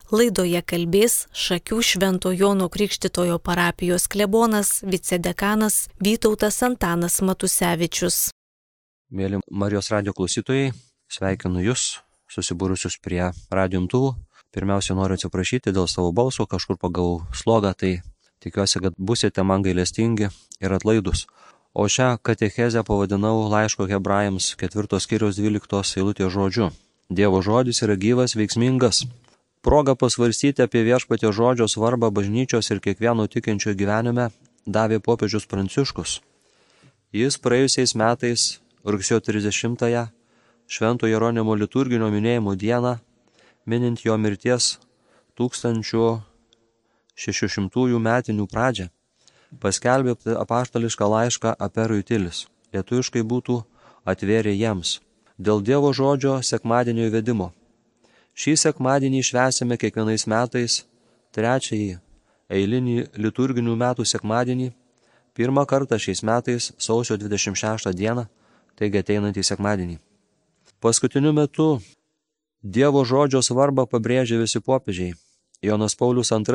Laidoje kalbės Šakių Švento Jono Krikštytojo parapijos klebonas, vicedekanas Vytautas Antanas Matusevičius. Mėly Marijos radijo klausytojai, sveikinu Jūs, susibūrusius prie radijo imtuvų. Pirmiausia, noriu atsiprašyti dėl savo balso, kažkur pagavau slogą, tai tikiuosi, kad busite man gailestingi ir atlaidus. O šią katechezę pavadinau laiško Hebrajams 4 skyriaus 12 eilutės žodžiu. Dievo žodis yra gyvas, veiksmingas. Proga pasvarstyti apie Viešpaties žodžio svarbą bažnyčios ir kiekvieno tikinčio gyvenime davė popiežius Pranciškus. Jis praėjusiais metais, rugsėjo 30-ąją, Švento Jeronimo liturginio minėjimo dieną, minint jo mirties 1600 metinių pradžią, paskelbė apaštališką laišką Aperui Tilis. Lietuviškai būtų atvėrė jiems. Dėl Dievo žodžio sekmadienio įvedimo. Šį sekmadienį švęsime kiekvienais metais trečiąjį eilinį liturginių metų sekmadienį, pirmą kartą šiais metais sausio 26 dieną, taigi ateinantį sekmadienį. Paskutiniu metu Dievo žodžio svarbą pabrėžė visi popiežiai. Jonas Paulius II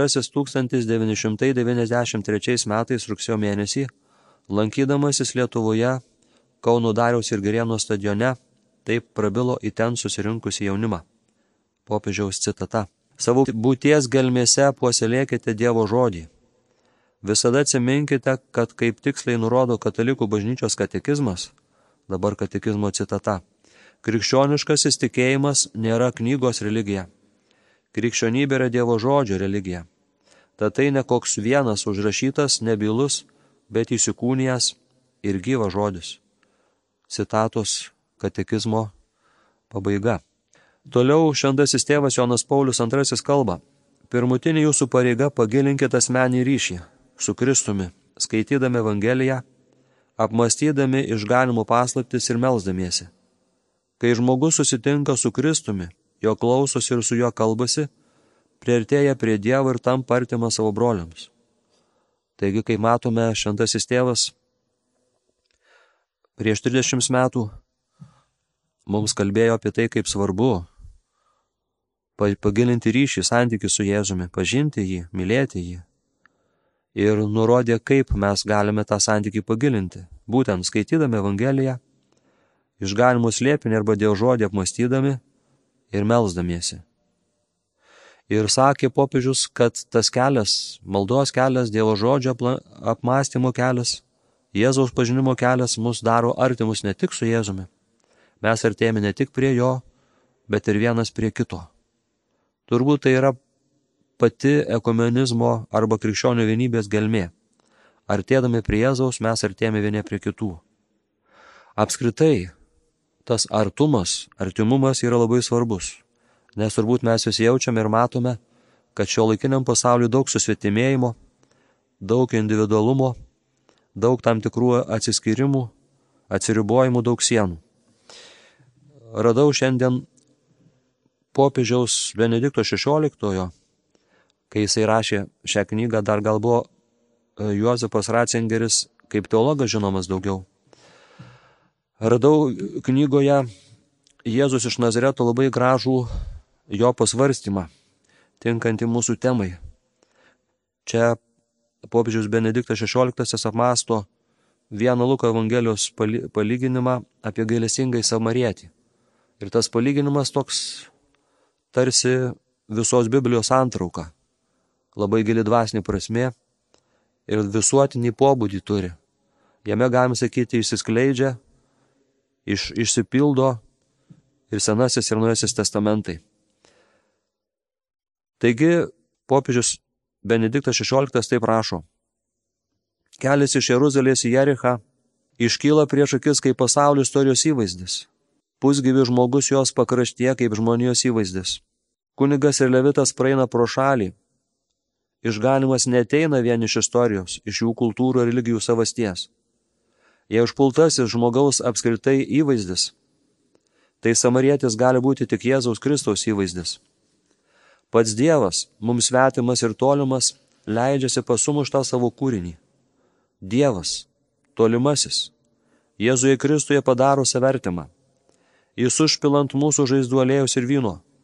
1993 metais rugsėjo mėnesį, lankydamasis Lietuvoje, Kauno Dariaus ir Girėno stadione, taip prabilo į ten susirinkusį jaunimą. Popiežiaus citata. Savo būties gelmėse puoselėkite Dievo žodį. Visada atsiminkite, kad kaip tiksliai nurodo Katalikų bažnyčios katekizmas, dabar katekizmo citata, krikščioniškasis tikėjimas nėra knygos religija. Krikščionybė yra Dievo žodžio religija. Tad tai ne koks vienas užrašytas, nebylus, bet įsikūnijęs ir gyvas žodis. Citatos katekizmo pabaiga. Toliau šventasis tėvas Jonas Paulius II kalba. Pirmutinė jūsų pareiga pagilinkite asmenį ryšį su Kristumi, skaitydami Evangeliją, apmąstydami išganimo paslaptis ir melsdamiesi. Kai žmogus susitinka su Kristumi, jo klausosi ir su juo kalbasi, priartėja prie Dievo ir tampa artimas savo broliams. Taigi, kai matome, šventasis tėvas prieš 30 metų mums kalbėjo apie tai, kaip svarbu pagilinti ryšį, santykį su Jėzumi, pažinti jį, mylėti jį. Ir nurodė, kaip mes galime tą santykį pagilinti. Būtent skaitydami Evangeliją, išganimo slėpinį arba Dievo žodį apmąstydami ir melsdamiesi. Ir sakė popiežius, kad tas kelias, maldos kelias, Dievo žodžio apmąstymo kelias, Jėzaus pažinimo kelias mus daro artimus ne tik su Jėzumi. Mes artėjame ne tik prie jo, bet ir vienas prie kito. Turbūt tai yra pati ekumenizmo arba krikščionių vienybės gelmė. Artėdami prie Jėzaus mes artėjame vieni prie kitų. Apskritai, tas artimumas yra labai svarbus, nes turbūt mes visi jaučiame ir matome, kad šiuolaikiniam pasauliu daug susvetimėjimo, daug individualumo, daug tam tikrų atsiskyrimų, atsiribojimų, daug sienų. Radau šiandien popiežiaus Benedikto XVI, kai jisai rašė šią knygą, dar gal buvo Juozapas Ratzingeris kaip teologas žinomas daugiau. Radau knygoje Jėzus iš Nazareto labai gražų jo pasvarstymą, tinkantį mūsų temai. Čia popiežius Benediktas XVI apmąsto vieną Luko Evangelijos palyginimą apie gailestingąjį samarietį. Ir tas palyginimas toks tarsi visos Biblijos santrauka, labai gili dvasinė prasmė ir visuotinį pobūdį turi. Jame, galime sakyti, išsiskleidžia, išsipildo ir Senasis ir Naujasis testamentai. Taigi, popiežius Benediktas XVI taip rašo. Kelias iš Jeruzalės į Jerichą iškyla prieš akis kaip pasaulio istorijos įvaizdis. Pusgyvis žmogus jos pakraštyje kaip žmonijos įvaizdis. Kunigas ir levitas praeina pro šalį. Išganimas neteina vien iš istorijos, iš jų kultūrų ir religijų savasties. Jei užpultasis žmogaus apskritai įvaizdis, tai samarietis gali būti tik Jėzaus Kristaus įvaizdis. Pats Dievas, mums svetimas ir tolimas, leidžiasi pasumuštą savo kūrinį. Dievas, tolimasis, Jėzuje Kristuje padaro savertimą. Jis užpilant mūsų žaizdų aliejus ir vyno,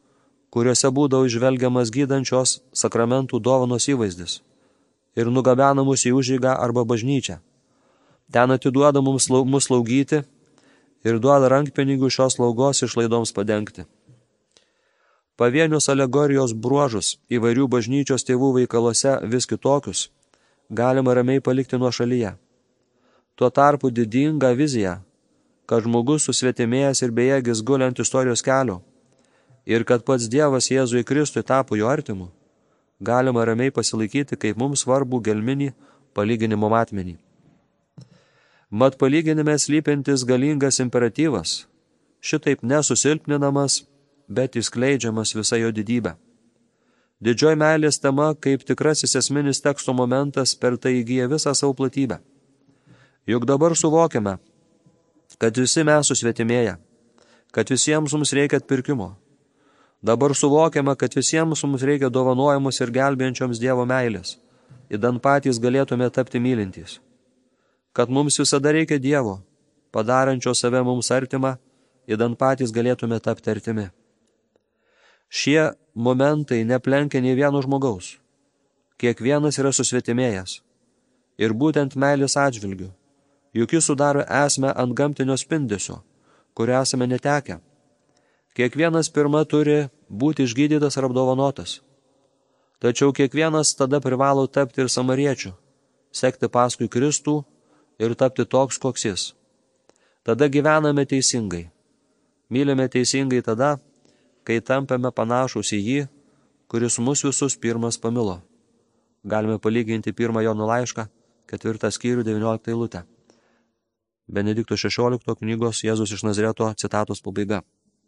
kuriuose būdavo žvelgiamas gydančios sakramentų dovanos įvaizdis ir nugabena mus į užeigą arba bažnyčią. Ten atiduoda mus slaugyti ir duoda rankpinigių šios slaugos išlaidoms padengti. Pavienius alegorijos bruožus įvairių bažnyčios tėvų veikaluose vis kitokius galima ramiai palikti nuošalyje. Tuo tarpu didinga vizija, kad žmogus susvetimėjęs ir bejėgis guli ant istorijos kelio ir kad pats Dievas Jėzui Kristui tapo jo artimu, galima ramiai pasilaikyti kaip mums svarbų gelminį palyginimo matmenį. Mat palyginime slypintis galingas imperatyvas, šitaip nesusilpninamas, bet išskleidžiamas visa jo didybė. Didžioji meilės tema kaip tikrasis esminis teksto momentas per tai įgyja visą savo platybę. Juk dabar suvokiame, kad visi mes susvetimėję, kad visiems mums reikia atpirkimo. Dabar suvokiame, kad visiems mums reikia dovanojamos ir gelbėjančioms Dievo meilės, idant patys galėtume tapti mylintys. Kad mums visada reikia Dievo, padarančio save mums artimą, idant patys galėtume tapti artimi. Šie momentai neplenkia nei vieno žmogaus. Kiekvienas yra susvetimėjęs. Ir būtent meilės atžvilgiu, juk jis sudaro esmę ant gamtinio spindesio, kurio esame netekę. Kiekvienas pirma turi būti išgydytas ar apdovanotas. Tačiau kiekvienas tada privalo tapti ir samariečiu, sekti paskui Kristų ir tapti toks, koks jis. Tada gyvename teisingai. Mylime teisingai tada, kai tampame panašus į jį, kuris mus visus pirmas pamilo. Galime palyginti 1 Jono laišką, 4 skyrių 19 eilutę. Benedikto 16 knygos Jėzus iš Nazareto citatos pabaiga.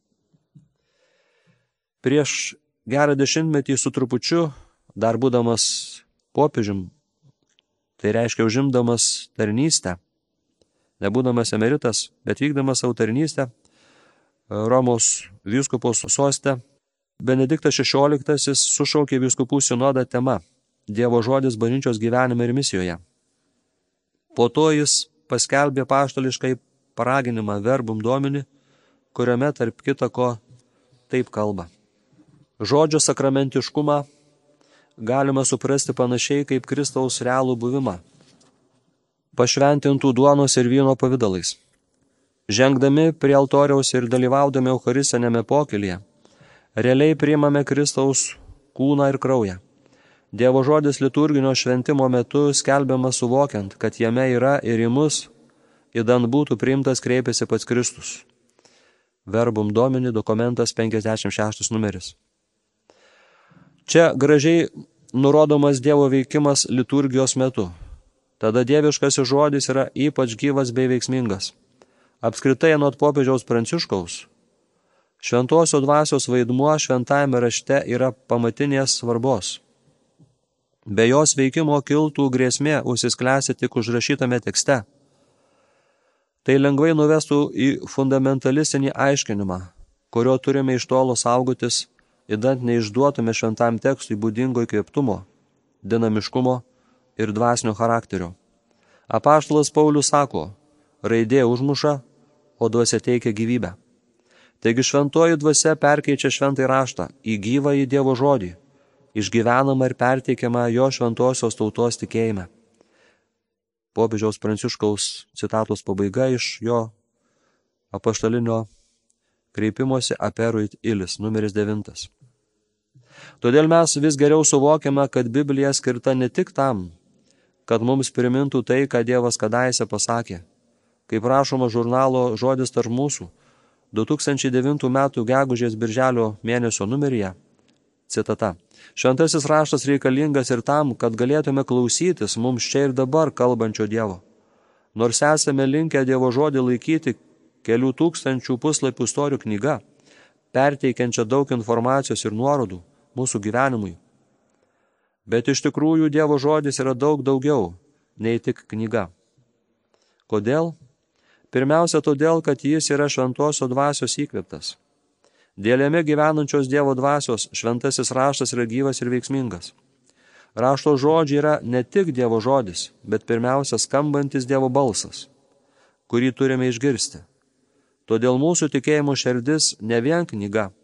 Prieš gerą dešimtmetį su trupučiu, dar būdamas popiežium, tai reiškia užimdamas tarnystę, nebūdamas emeritas, bet vykdamas savo tarnystę, Romos vyskupos soste, Benediktas XVI sušaukė vyskupų sinodą tema Dievo žodis bažnyčios gyvenime ir misijoje. Po to jis paskelbė apaštališkai paraginimą Verbum Domini, kuriame tarp kita ko taip kalba. Žodžio sakramentiškumą galima suprasti panašiai kaip Kristaus realų buvimą, pašventintų duonos ir vyno pavidalais. Žengdami prie altoriaus ir dalyvaudami eucharistinėme pokylyje, realiai priimame Kristaus kūną ir kraują. Dievo žodis liturginio šventimo metu skelbiamas suvokiant, kad jame yra ir į mus, idant būtų priimtas kreipėsi pats Kristus. Verbum Domini, dokumentas 56 numeris. Čia gražiai nurodomas Dievo veikimas liturgijos metu. Tada dieviškasis žodis yra ypač gyvas bei veiksmingas. Apskritai, anot popiežiaus Pranciškaus, šventosios dvasios vaidmuo šventajame rašte yra pamatinės svarbos. Be jos veikimo kiltų grėsmė užsisklęsti tik užrašytame tekste. Tai lengvai nuvestų į fundamentalistinį aiškinimą, kurio turime iš tolo saugotis, idant neišduotume šventam tekstui būdingo įkvėptumo, dinamiškumo ir dvasinio charakterio. Apaštalas Paulius sako, raidė užmuša, o dvasia teikia gyvybę. Taigi šventoji dvasia perkeičia šventąjį raštą į gyvąjį Dievo žodį, išgyvenamą ir perteikiamą jo šventosios tautos tikėjime. Popiežiaus Pranciškaus citatos pabaiga iš jo apaštalinio kreipimosi Aperuit Ilis, numeris 9. Todėl mes vis geriau suvokiame, kad Biblija skirta ne tik tam, kad mums primintų tai, ką Dievas kadaise pasakė, kaip rašoma žurnalo Žodis tarp mūsų 2009 metų gegužės birželio mėnesio numeryje, citata, šventasis raštas reikalingas ir tam, kad galėtume klausytis mums čia ir dabar kalbančio Dievo. Nors esame linkę Dievo žodį laikyti kelių tūkstančių puslapių istorijų knyga, perteikiančia daug informacijos ir nuorodų mūsų gyvenimui. Bet iš tikrųjų Dievo žodis yra daug daugiau nei tik knyga. Kodėl? Pirmiausia, todėl, kad jis yra šventosios dvasios įkvėptas. Dėl jame gyvenančios Dievo dvasios šventasis raštas yra gyvas ir veiksmingas. Rašto žodžiai yra ne tik Dievo žodis, bet pirmiausia skambantis Dievo balsas, kurį turime išgirsti. Todėl mūsų tikėjimo širdis ne vien knyga,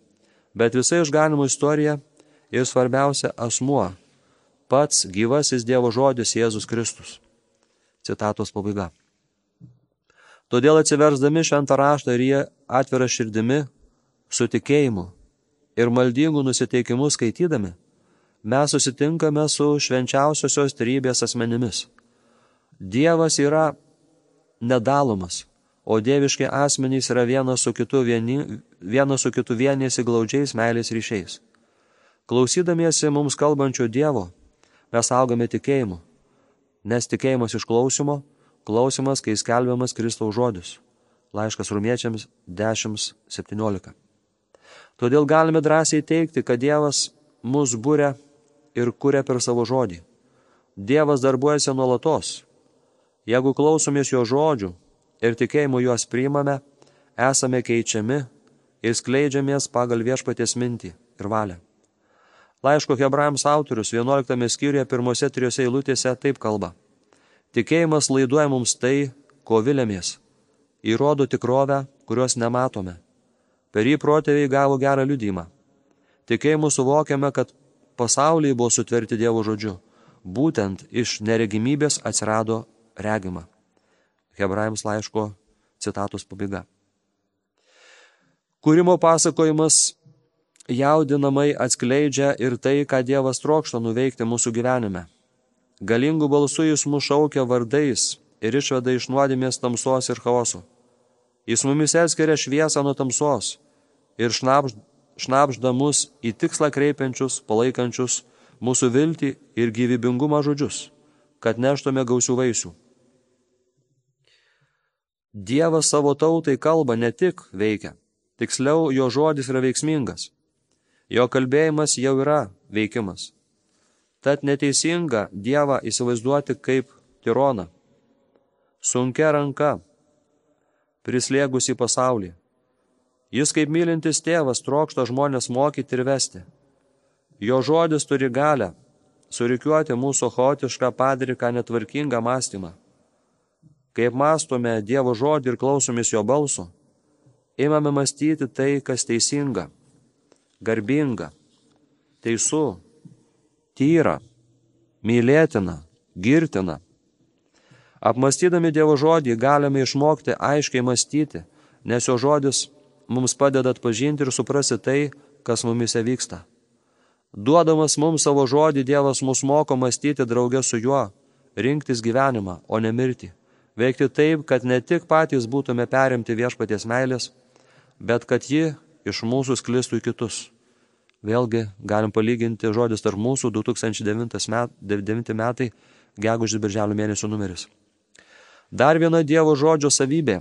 bet visa išganimo istorija ir svarbiausia asmuo, pats gyvasis Dievo žodis Jėzus Kristus. Citatos pabaiga. Todėl atsiversdami šventą raštą ir jie atvira širdimi, su tikėjimu ir maldingų nusiteikimu skaitydami, mes susitinkame su švenčiausiosios trejybės asmenimis. Dievas yra nedalomas, o dieviški asmenys yra vienas su kitu vienėsi glaudžiais meilės ryšiais. Klausydamiesi mums kalbančio Dievo, mes augame tikėjimu, nes tikėjimas iš klausimo, klausimas, kai skelbiamas Kristaus žodis. Laiškas Romiečiams 10:17. Todėl galime drąsiai teigti, kad Dievas mus buria ir kuria per savo žodį. Dievas darbuojasi nuolatos. Jeigu klausomės jo žodžių ir tikėjimu juos priimame, esame keičiami ir skleidžiamės pagal viešpaties mintį ir valią. Laiško Hebrajams autorius 11 skyriuje pirmose 3 eilutėse taip kalba. Tikėjimas laiduoja mums tai, ko viliamės, įrodo tikrovę, kurios nematome. Per jį protėviai gavo gerą liudijimą. Tikėjimu suvokiame, kad pasauliai buvo sutverti Dievo žodžiu. Būtent iš neregimybės atsirado regima. Hebrajams laiško citatos pabaiga. Kūrimo pasakojimas jaudinamai atskleidžia ir tai, ką Dievas trokšta nuveikti mūsų gyvenime. Galingų balsų jis mus šaukia vardais ir išveda iš nuodėmės tamsos ir chaoso. Jis mumis atskiria šviesą nuo tamsos ir šnabžda mus į tikslą kreipiančius, palaikančius mūsų viltį ir gyvybingumą žodžius, kad neštume gausių vaisių. Dievas savo tautai kalba ne tik veikia, tiksliau jo žodis yra veiksmingas. Jo kalbėjimas jau yra veikimas. Tad neteisinga Dievą įsivaizduoti kaip tironą, sunkia ranka, prislėgusi pasaulį. Jis kaip mylintis tėvas trokšta žmonės mokyti ir vesti. Jo žodis turi galią surikiuoti mūsų chaotišką padriką netvarkingą mąstymą. Kaip mąstome Dievo žodį ir klausomės jo balso, imame mąstyti tai, kas teisinga, garbinga, teisu, tyra, mylėtina, girtina. Apmąstydami Dievo žodį galime išmokti aiškiai mąstyti, nes jo žodis mums padeda atpažinti ir suprasti tai, kas mumise vyksta. Duodamas mums savo žodį, Dievas mus moko mąstyti drauge su juo, rinktis gyvenimą, o ne mirtį. Veikti taip, kad ne tik patys būtume perimti viešpaties meilės, bet kad ji iš mūsų sklistų į kitus. Vėlgi galim palyginti žodis tarp mūsų 2009 metai, gegužės birželio mėnesio numeris. Dar viena Dievo žodžio savybė.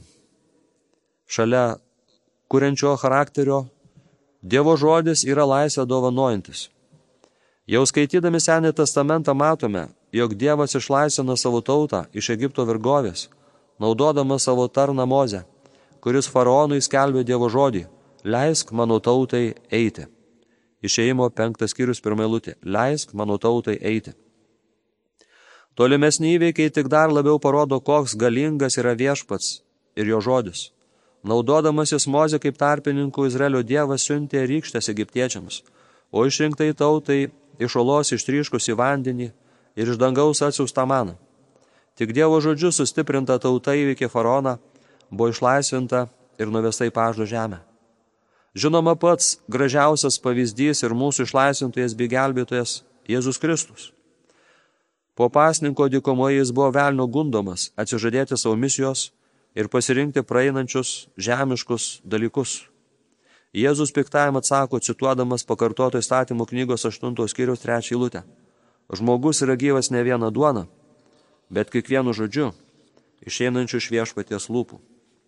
Šalia kuriančio charakterio, Dievo žodis yra laisvę dovanojantis. Jau skaitydami Senąjį testamentą matome, jog Dievas išlaisvino savo tautą iš Egipto vergovės, naudodamas savo tarną Mozę, kuris faraonui skelbė Dievo žodį: leisk mano tautai eiti. Išėjimo 5 skyrius 1 eilutė. Leisk mano tautai eiti. Tolimesni įveikiai tik dar labiau parodo, koks galingas yra viešpats ir jo žodis. Naudodamasis Mozę kaip tarpininkų, Izraelio Dievas siuntė rykštės egiptiečiams, o išrinktai tautai iš olos ištryškusi vandenį ir iš dangaus atsiųstą maną. Tik Dievo žodžiu sustiprinta tauta įveikė faraoną, buvo išlaisvinta ir nuvesta į pažado žemę. Žinoma, pats gražiausias pavyzdys ir mūsų išlaisvintojas bei gelbėtojas Jėzus Kristus. Po pasninko dykumoje jis buvo velnio gundomas atsižadėti savo misijos ir pasirinkti praeinančius žemiškus dalykus. Jėzus piktajam atsako, cituodamas pakartoto Įstatymų knygos 8 skyriaus 3 eilutę. Žmogus yra gyvas ne viena duona, bet kiekvienu žodžiu, išeinančiu iš viešpaties lūpų.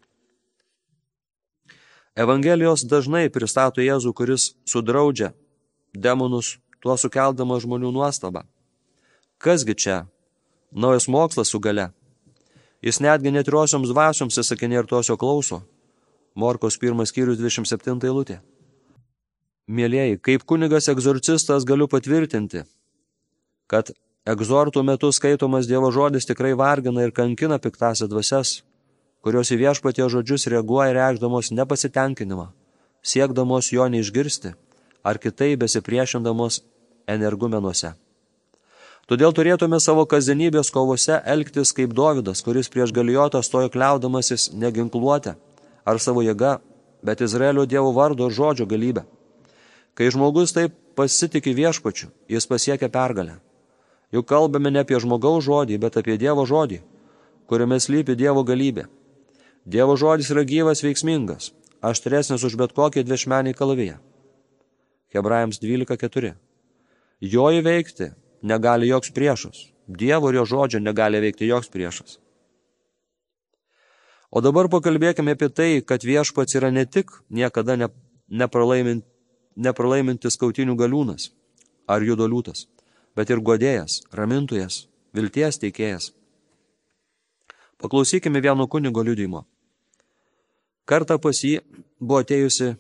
Evangelijos dažnai pristato Jėzų, kuris sudraudžia demonus, tuo sukeldama žmonių nuostabą. Kasgi čia? Naujas mokslas su gale. Jis netgi netriosioms dvasioms įsakinė ir tosio klauso. Morkos 1 skyrius 27 eilutė. Mielieji, kaip kunigas egzorcistas galiu patvirtinti, kad egzortų metu skaitomas Dievo žodis tikrai vargina ir kankina piktasias dvasias, kurios į viešpaties žodžius reaguoja reikšdamos nepasitenkinimą, siekdamos jo neišgirsti ar kitai besipriešindamos energumenuose. Todėl turėtume savo kasdienybės kovose elgtis kaip Dovydas, kuris prieš Galijotą stojo kliaudamasis ne ginkluote ar savo jėga, bet Izraelio Dievo vardo ir žodžio galybę. Kai žmogus taip pasitiki viešpačiu, jis pasiekia pergalę. Juk kalbame ne apie žmogaus žodį, bet apie Dievo žodį, kuriame slypi Dievo galybė. Dievo žodis yra gyvas, veiksmingas, aštresnis už bet kokį dviašmenį kalaviją. Hebrajams 12:4. Jo įveikti negali joks priešas. Dievo ir jo žodžio negali veikti joks priešas. O dabar pakalbėkime apie tai, kad viešpats yra ne tik niekada nepralaimintis kautinių galiūnas ar judo liūtas, bet ir guodėjas, ramintojas, vilties teikėjas. Paklausykime vieno kunigo liudijimo. Kartą pas jį buvo atėjusi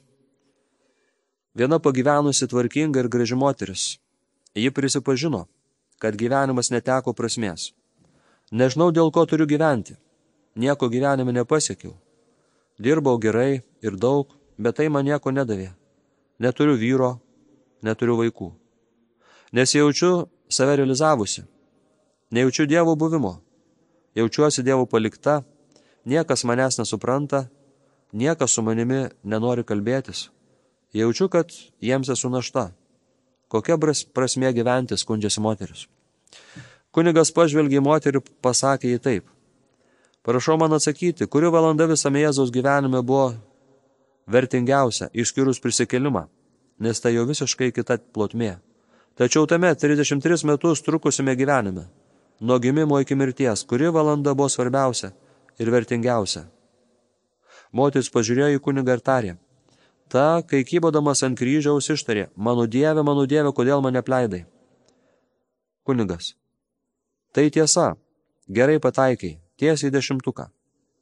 viena pagyvenusi tvarkinga ir graži moteris. Ji prisipažino, kad gyvenimas neteko prasmės. Nežinau, dėl ko turiu gyventi. Nieko gyvenime nepasiekiau. Dirbau gerai ir daug, bet tai man nieko nedavė. Neturiu vyro, neturiu vaikų. Nesijaučiu save realizavusi. Nejaučiu Dievo buvimo. Jaučiuosi Dievo palikta, niekas manęs nesupranta, niekas su manimi nenori kalbėtis. Jaučiu, kad jiems esu našta. Kokia prasmė gyventi, skundžiasi moteris. Kunigas pažvelgė į moterį, pasakė jai taip. Prašau man atsakyti, kuri valanda visame Jėzaus gyvenime buvo vertingiausia, išskyrus prisikėlimą, nes tai jau visiškai kita plotmė. Tačiau tame 33 metus trukusime gyvenime, nuo gimimo iki mirties, kuri valanda buvo svarbiausia ir vertingiausia. Moteris pažiūrėjo į kunigą ir tarė. Ta, kai kybodamas ant kryžiaus ištarė, mano Dieve, kodėl mane apleidai? Kunigas. Tai tiesa, gerai pataikai, tiesiai 10.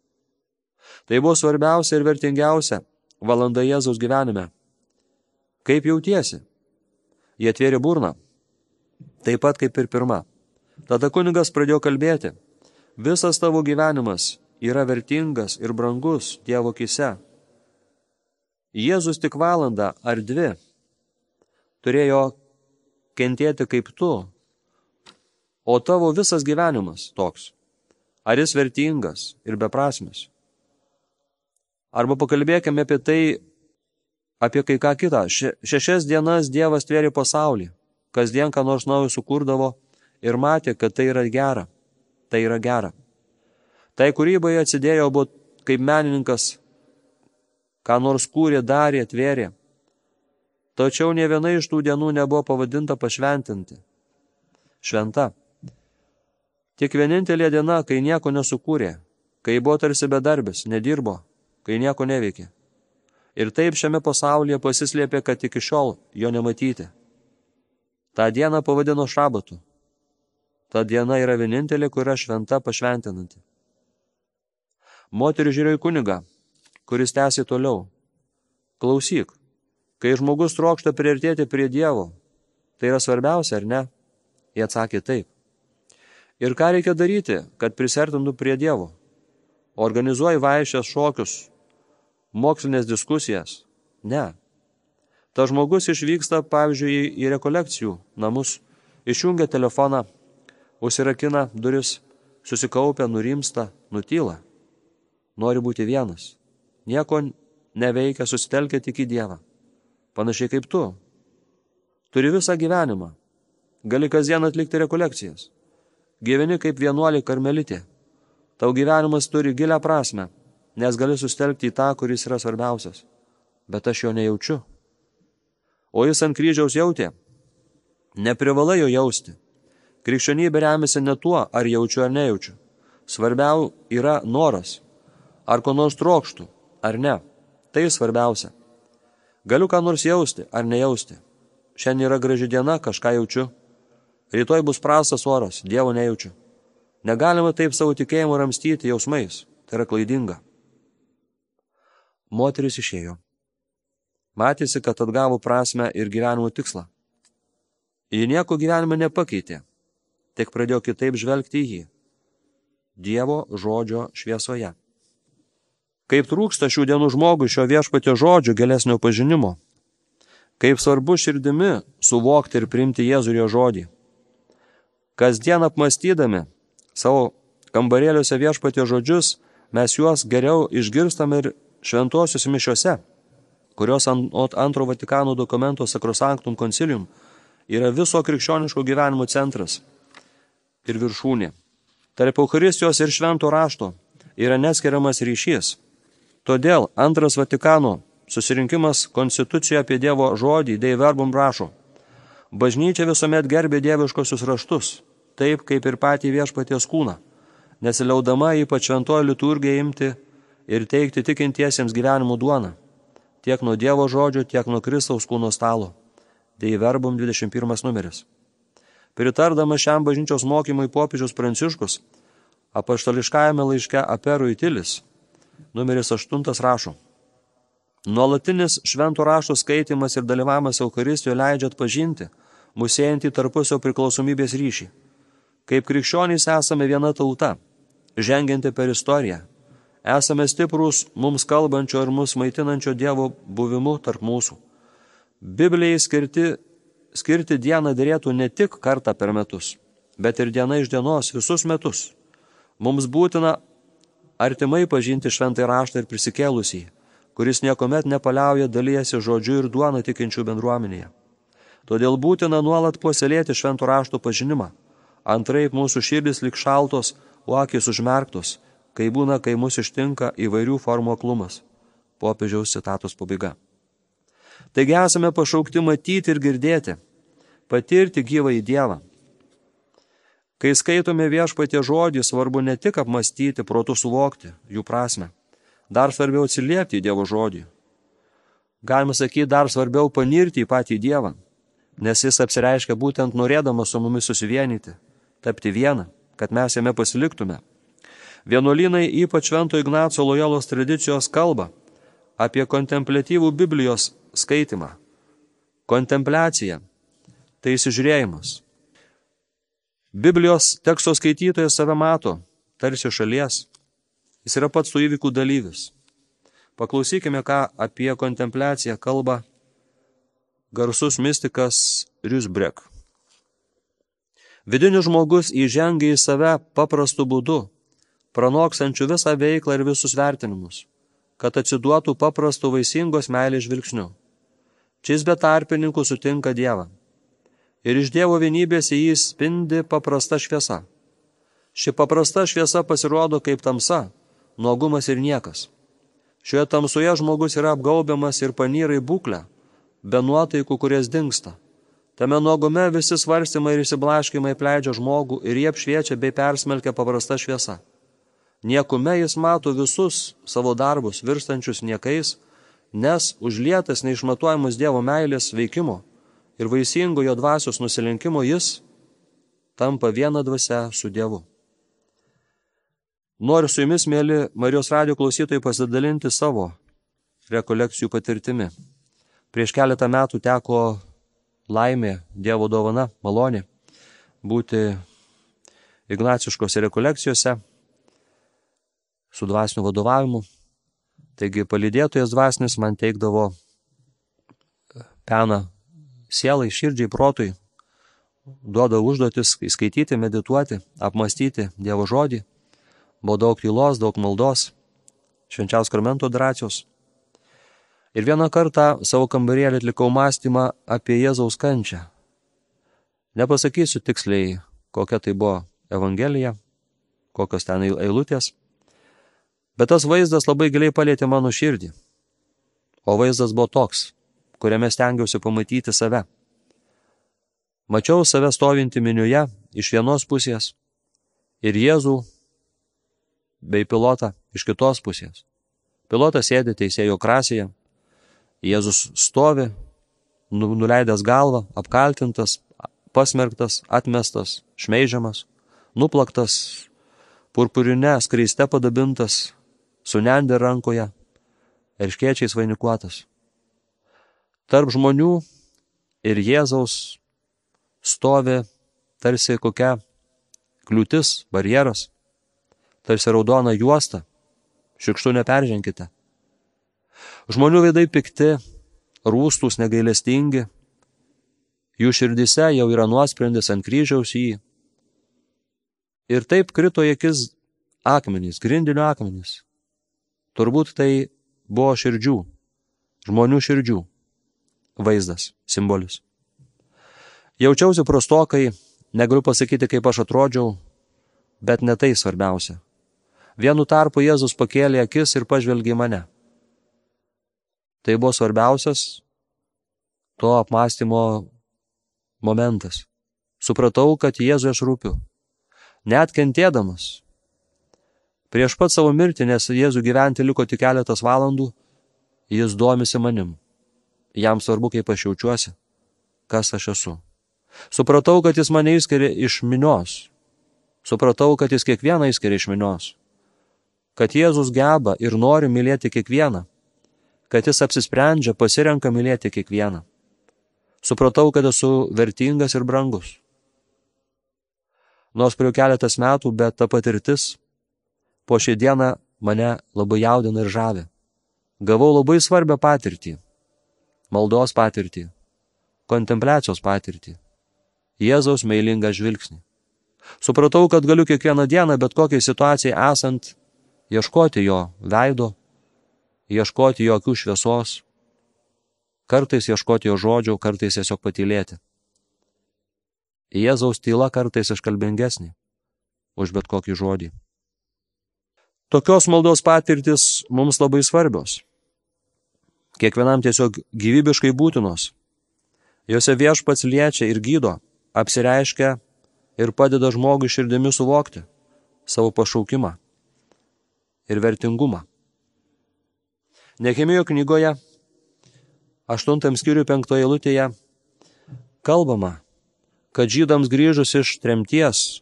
Tai buvo svarbiausia ir vertingiausia valanda Jėzaus gyvenime. Kaip jautiesi? Jie atvėrė burną, taip pat kaip ir pirma. Tada kunigas pradėjo kalbėti. Visas tavo gyvenimas yra vertingas ir brangus Dievo akyse. Jėzus tik valandą ar 2 turėjo kentėti kaip tu, o tavo visas gyvenimas toks. Ar jis vertingas ir beprasmis? Arba pakalbėkime apie tai, apie kai ką kitą. 6 dienas Dievas tvėrė pasaulį, kasdien ką nors naujo sukurdavo ir matė, kad tai yra gera. Tai yra gera. Tai kūrybai atsidėjo buvo kaip menininkas, ką nors kūrė, darė, tvėrė. Tačiau nė viena iš tų dienų nebuvo pavadinta pašventinti. Šventa. Tik vienintelė diena, kai nieko nesukūrė, kai buvo tarsi bedarbis, nedirbo, kai nieko neveikė. Ir taip šiame pasaulyje pasislėpė, kad iki šiol jo nematyti. Ta diena pavadino šabatu. Ta diena yra vienintelė, kur yra šventa pašventinanti. Moteris žiūrėjo į kunigą, kuris tęsė toliau. Klausyk, kai žmogus trokšta priartėti prie Dievo, tai yra svarbiausia, ar ne? Jie atsakė taip. Ir ką reikia daryti, kad prisertintų prie Dievo? Organizuoji vaišes, šokius, mokslinės diskusijas? Ne. Ta žmogus išvyksta, pavyzdžiui, į rekolekcijų namus, išjungia telefoną, užsirakina duris, susikaupia, nurimsta, nutyla. Nori būti vienas. Nieko neveikia, susitelkia tik į Dievą. Panašiai kaip tu. Turi visą gyvenimą. Gali kasdien atlikti rekolekcijas. Gyveni kaip vienuolė karmelitė. Tau gyvenimas turi gilią prasme, nes gali susitelkti į tą, kuris yra svarbiausias. Bet aš jo nejaučiu. O jis ant kryžiaus jautė. Neprivalai jo jausti. Krikščionybė remiasi ne tuo, ar jaučiu ar nejaučiu. Svarbiau yra noras. Ar ko nors trokštų, ar ne. Tai svarbiausia. Galiu ką nors jausti, ar nejausti. Šiandien yra graži diena, kažką jaučiu. Rytoj bus prastas oras, Dievo nejaučiu. Negalima taip savo tikėjimą ramstyti jausmais. Tai yra klaidinga. Moteris išėjo. Matėsi, kad atgavo prasmę ir gyvenimo tikslą. Ji nieko gyvenime nepakeitė, tik pradėjo kitaip žvelgti į jį. Dievo žodžio šviesoje. Kaip trūksta šių dienų žmogui šio viešpatio žodžio gilesnio pažinimo. Kaip svarbu širdimi suvokti ir priimti Jėzų ir jo žodį. Kasdien apmąstydami savo kambarėliuose Viešpaties žodžius, mes juos geriau išgirstame ir šventosios mišiose, kurios ant antro Vatikano dokumento Sacrosanctum Concilium yra viso krikščioniško gyvenimo centras ir viršūnė. Tarp Eucharistijos ir švento rašto yra neatskiriamas ryšys. Todėl antras Vatikano susirinkimas konstitucijoje apie Dievo žodį Dei Verbum rašo: bažnyčia visuomet gerbė dieviškosius raštus, taip kaip ir patį Viešpaties kūną, nesiliaudama ypač šventoji liturgija imti ir teikti tikintiesiems gyvenimo duoną, tiek nuo Dievo žodžio, tiek nuo Kristaus kūno stalo. Dei Verbum 21 numeris. Pritardamas šiam bažnyčios mokymui popiežius Pranciškus apaštališkajame laiške Aperui Tilis, numeris 8 rašo: nuolatinis švento rašto skaitimas ir dalyvavimas Eucharistijoje leidžia atpažinti mus siejantį tarpusio priklausomybės ryšį. Kaip krikščionys esame viena tauta, žengianti per istoriją. Esame stiprūs mums kalbančio ir mus maitinančio Dievo buvimu tarp mūsų. Biblijai skirti dieną dėrėtų ne tik kartą per metus, bet ir diena iš dienos visus metus. Mums būtina artimai pažinti šventąjį raštą ir prisikėlusį, kuris niekuomet nepaliauja dalyjasi žodžiu ir duona tikinčių bendruomenėje. Todėl būtina nuolat puoselėti švento rašto pažinimą. Antraip mūsų širdis lyg šaltos, o akys užmerktos, kai mus ištinka įvairių formų aklumas. Popiežiaus citatos pabaiga. Taigi esame pašaukti matyti ir girdėti, patirti gyvąjį Dievą. Kai skaitome Viešpaties žodį, svarbu ne tik apmąstyti, protu suvokti jų prasme. Dar svarbiau atsiliepti į Dievo žodį. Galima sakyti, dar svarbiau panirti į patį Dievą, nes jis apsireiškia būtent norėdamas su mumis susivienyti, tapti vieną, kad mes jame pasiliktume. Vienuolynai, ypač Švento Ignaco Lojolos tradicijos, kalba apie kontempliatyvų Biblijos skaitimą. Kontempliacija – tai įsižiūrėjimas. Biblijos teksto skaitytojas save mato, tarsi šalies. Jis yra pats tų įvykių dalyvis. Paklausykime, ką apie kontempliaciją kalba garsus mistikas Rysbrek. Vidinis žmogus įžengia į save paprastu būdu, pranoksančių visą veiklą ir visus vertinimus, kad atsiduotų paprastu vaisingos meilės žvilgsniu. Čia jis be tarpininkų sutinka Dievą. Ir iš Dievo vienybės į jį spindi paprasta šviesa. Ši paprasta šviesa pasirodo kaip tamsa, nuogumas ir niekas. Šioje tamsoje žmogus yra apgaubiamas ir panyra į būklę, be nuotaikų, kurias dingsta. Tame nuogume visi svarstymai ir išsiblaškimai pleidžia žmogų ir jie apšviečia bei persmelkia paprasta šviesa. Niekume jis mato visus savo darbus virstančius niekais, nes užlietas neišmatuojamas Dievo meilės veikimo ir vaisingo jo dvasios nusilenkimo jis tampa viena dvasia su Dievu. Noriu su jumis, mėly Marijos radijo klausytojai, pasidalinti savo rekolekcijų patirtimi. Prieš keletą metų teko laimė, Dievo dovana, malonė būti ignaciškose rekolekcijose su dvasiniu vadovavimu. Taigi palydėtojas dvasinis man teikdavo peną sielai, širdžiai, protui, duoda užduotis įskaityti, medituoti, apmąstyti Dievo žodį. Buvo daug tylos, daug maldos, švenčiausio sakramento adoracijos. Ir vieną kartą savo kambarėlį atlikau mąstymą apie Jėzaus kančią. Nepasakysiu tiksliai, kokia tai buvo Evangelija, kokios ten eilutės, bet tas vaizdas labai giliai palietė mano širdį. O vaizdas buvo toks, kuriame stengiausi pamatyti save. Mačiau save stovinti minioje iš vienos pusės ir Jėzų bei pilotą iš kitos pusės. Pilotas sėdi teisėjo krasėje, Jėzus stovi, nuleidęs galvą, apkaltintas, pasmerktas, atmestas, šmeižiamas, nuplaktas, purpurine skreiste padabintas, su nendė rankoje, erškėčiais vainikuotas. Tarp žmonių ir Jėzaus stovi tarsi kokia kliūtis, barjeras, tarsi raudona juosta, šikštu neperženkite. Žmonių veidai pikti, rūstūs, negailestingi, jų širdise jau yra nuosprendis ant kryžiaus jį. Ir taip krito į akis akmenys, grindinio akmenys. Turbūt tai buvo širdžių, žmonių širdžių vaizdas, simbolis. Jaučiausi prastokai, negaliu pasakyti, kaip aš atrodžiau, bet ne tai svarbiausia. Vienu tarpu Jėzus pakėlė akis ir pažvelgė į mane. Tai buvo svarbiausias to apmąstymo momentas. Supratau, kad Jėzui aš rūpiu. Net kentėdamas. Prieš pat savo mirtį, nes Jėzui gyventi liko tik keletas valandų, jis domisi manim. Jam svarbu, kaip aš jaučiuosi, kas aš esu. Supratau, kad jis mane išskiria iš minios. Supratau, kad jis kiekvieną išskiria iš minios. Kad Jėzus geba ir nori mylėti kiekvieną. Kad jis apsisprendžia, pasirenka mylėti kiekvieną. Supratau, kad esu vertingas ir brangus. Nors prieš keletas metų, bet ta patirtis po šią dieną mane labai jaudina ir žavi. Gavau labai svarbią patirtį. Maldos patirtį. Kontempliacijos patirtį. Jėzaus meilingą žvilgsnį. Supratau, kad galiu kiekvieną dieną, bet kokiai situacijai esant, ieškoti jo veido, ieškoti jo akių šviesos, kartais ieškoti jo žodžių, kartais tiesiog patylėti. Jėzaus tyla kartais iškalbingesnė už bet kokį žodį. Tokios maldos patirtis mums labai svarbios. Kiekvienam tiesiog gyvybiškai būtinos. Jose Viešpats liečia ir gydo, apsireiškia ir padeda žmogui širdimi suvokti savo pašaukimą ir vertingumą. Nehemijo knygoje 8 skyrių 5 eilutėje kalbama, kad žydams grįžus iš tremties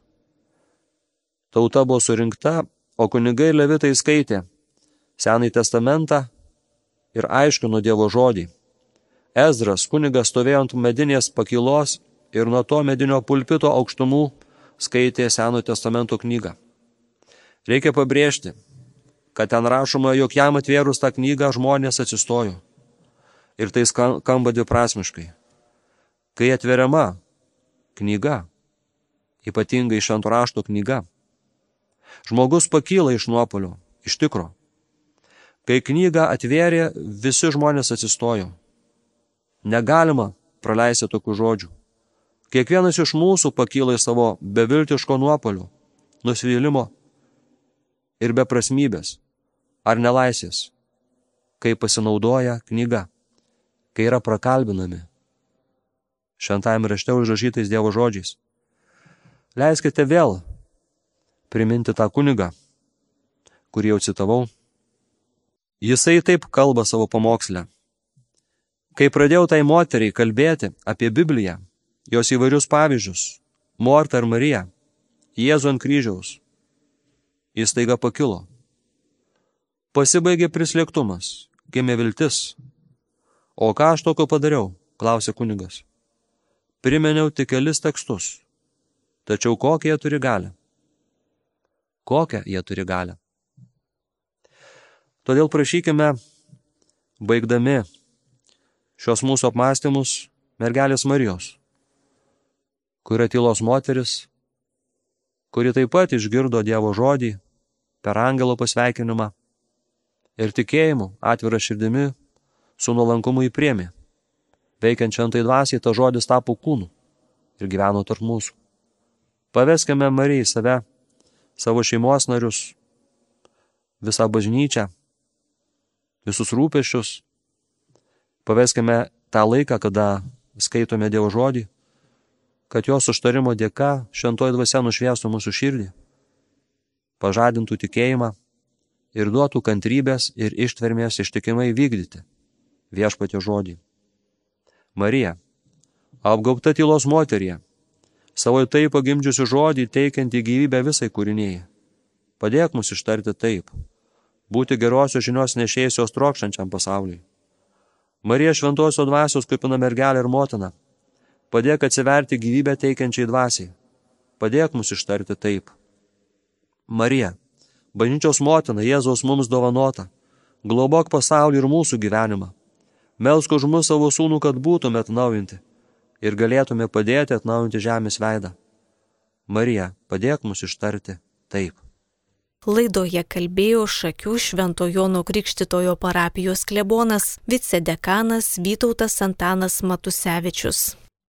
tauta buvo surinkta, o kunigai ir levitai skaitė Senąjį testamentą ir aiškino Dievo žodį. Ezdras, kunigas, stovėjo ant medinės pakylos ir nuo to medinio pulpito aukštumų skaitė Senojo testamento knygą. Reikia pabrėžti, kad ten rašoma, jog jam atvėrus tą knygą žmonės atsistojo. Ir tai skamba dviprasmiškai. Kai atveriama knyga, ypatingai švento rašto knyga, žmogus pakyla iš nuopuolio, iš tikro. Kai knygą atvėrė, visi žmonės atsistojo. Negalima praleisti tokių žodžių. Kiekvienas iš mūsų pakyla į savo beviltiško nuopuolio, nusivylimo ir beprasmybės ar nelaisvės, kai pasinaudoja knyga, kai yra prakalbinami šventajame rašte užrašytais Dievo žodžiais. Leiskite vėl priminti tą kunigą, kurį jau citavau. Jisai taip kalba savo pamoksle. Kai pradėjau tai moteriai kalbėti apie Bibliją, jos įvairius pavyzdžius, Mortą ir Mariją, Jėzų ant kryžiaus, jis staiga pakilo. Pasibaigė prislėgtumas, gimė viltis. O ką aš tokio padariau, klausė kunigas. Primeniau tik kelis tekstus, tačiau kokią jie turi galią? Kokią jie turi galią? Todėl prašykime, baigdami šios mūsų apmąstymus, mergelės Marijos, kuri tylos moteris, kuri taip pat išgirdo Dievo žodį per angelo pasveikinimą ir tikėjimu, atvira širdimi, su nuolankumu jį priėmė. Veikiant šventai dvasiai, ta žodis tapo kūnu ir gyveno tarp mūsų. Paveskime Marijai save, savo šeimos narius, visą bažnyčią, visus rūpesčius. Paveskime tą laiką, kada skaitome Dievo žodį, kad jos užtarimo dėka šventoji dvasia nušviestų mūsų širdį, pažadintų tikėjimą ir duotų kantrybės ir ištvermės ištikimai vykdyti Viešpatio žodį. Marija, apgaubta tylos moterie, savo taip pagimdžiusi žodį teikianti gyvybę visai kūrinėjai. Padėk mus ištarti taip, būti gerosios žinios nešėjusios trokštančiam pasauliui. Marija šventosios dvasios kupina mergelė ir motina, padėk atsiverti gyvybę teikiančiai dvasiai. Padėk mus ištarti taip. Marija, bažnyčios motina, Jėzaus mums dovanota, globok pasaulį ir mūsų gyvenimą. Melsk už mus savo sūnų, kad būtume atnaujinti ir galėtume padėti atnaujinti žemės veidą. Marija, padėk mus ištarti taip. Laidoje kalbėjo Šakių Švento Jono Krikštitojo parapijos klebonas, vicedekanas Vytautas Antanas Matusevičius.